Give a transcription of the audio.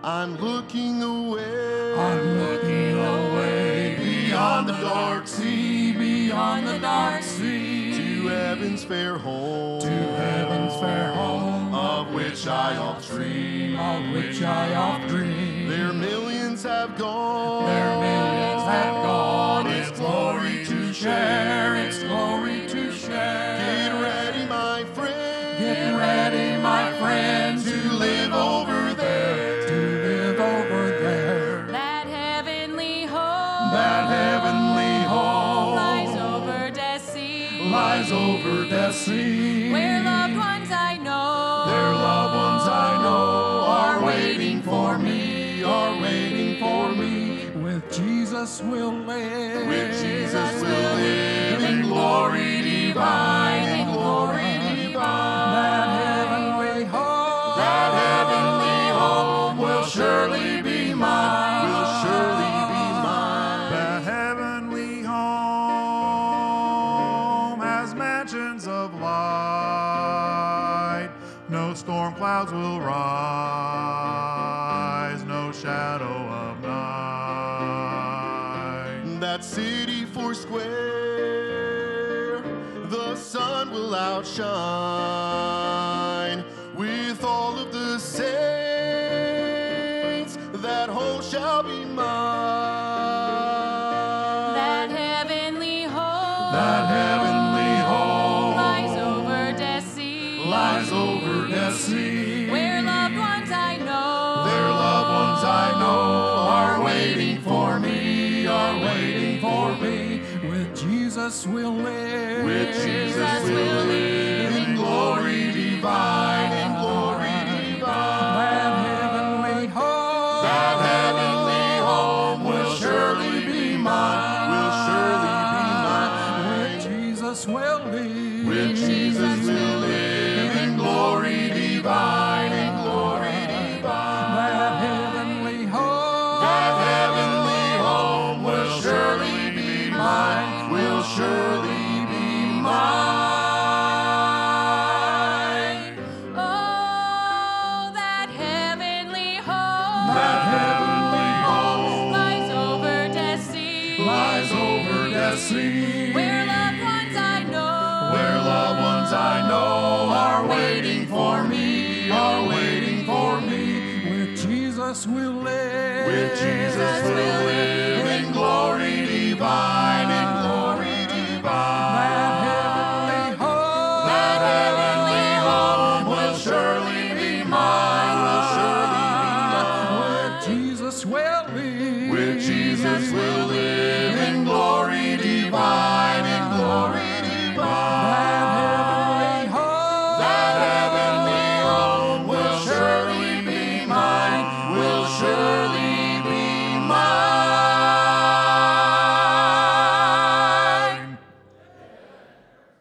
I'm looking away. I'm looking away beyond the dark sea, beyond the dark sea, to heaven's fair home, to heaven's fair home, of which I oft dream, of which I oft dream. Their millions have gone, Their millions have gone, its glory to share, its glory to share. Get ready, my friend, Get ready, my friend, to live over there, to live over there. That heavenly home, That heavenly home lies over Dead Sea, lies over Dead Sea, where loved ones I know, their loved ones I know are waiting for me, are waiting for me. With Jesus we'll live, with Jesus we'll live in glory divine, in glory divine. That heavenly home, that heavenly home will surely be mine, will surely be mine. The heavenly home has mansions of light. No storm clouds will rise, no shadow of night. That city four square, the sun will outshine. With all of the saints, that home shall be mine. that heavenly home, that heavenly home lies over Dead Sea, lies over Dead Sea, where loved ones I know, their loved ones I know are waiting for me, are waiting for me. With Jesus we'll live, With Jesus we'll live in glory divine, in glory divine. That heavenly home, That heavenly home will surely be mine, will surely be mine. With Jesus we'll live, With Jesus we'll live in glory divine, in glory divine. That heavenly home, That heavenly home will surely be mine, will surely be mine. oh, that heavenly home, that heavenly home lies over Dead Sea, lies over Dead Sea, where loved ones I know, where loved ones I know are waiting for me, are waiting for me. With Jesus we'll live, With Jesus we'll live in glory divine, in glory divine. That heavenly home, That heavenly home will surely be mine, will surely be mine. with Jesus we'll live, With Jesus we'll live